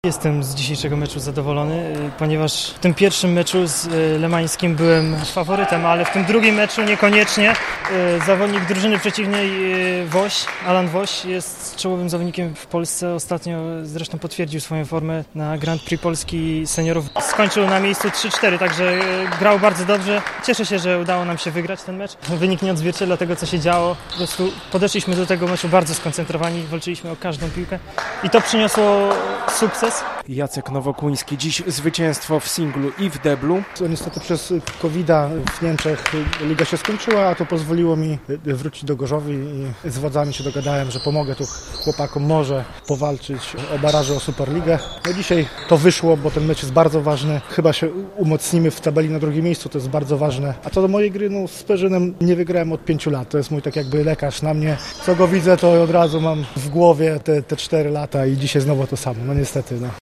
Jestem z dzisiejszego meczu zadowolony, ponieważ w tym pierwszym meczu z Lemańskim byłem faworytem, ale w tym drugim meczu niekoniecznie. Zawodnik drużyny przeciwnej Alan Woś jest czołowym zawodnikiem w Polsce. Ostatnio zresztą potwierdził swoją formę na Grand Prix Polski seniorów. Skończył na miejscu 3-4, także grał bardzo dobrze. Cieszę się, że udało nam się wygrać ten mecz. Wynik nie odzwierciedla tego, co się działo. Po prostu podeszliśmy do tego meczu bardzo skoncentrowani, walczyliśmy o każdą piłkę i to przyniosło sukces. Jacek Nowokłuński, dziś zwycięstwo w singlu i w deblu. Niestety przez COVID-a w Niemczech liga się skończyła, a to pozwoliło mi wrócić do Gorzowi i z wodzami się dogadałem, że pomogę tu chłopakom może powalczyć o baraże o Superligę. No dzisiaj to wyszło, bo ten mecz jest bardzo ważny. Chyba się umocnimy w tabeli na drugim miejscu, to jest bardzo ważne. A co do mojej gry, no z Perzynem nie wygrałem od 5 lat. To jest mój tak jakby lekarz na mnie. Co go widzę, to od razu mam w głowie te 4 lata i dzisiaj znowu to samo. No niestety.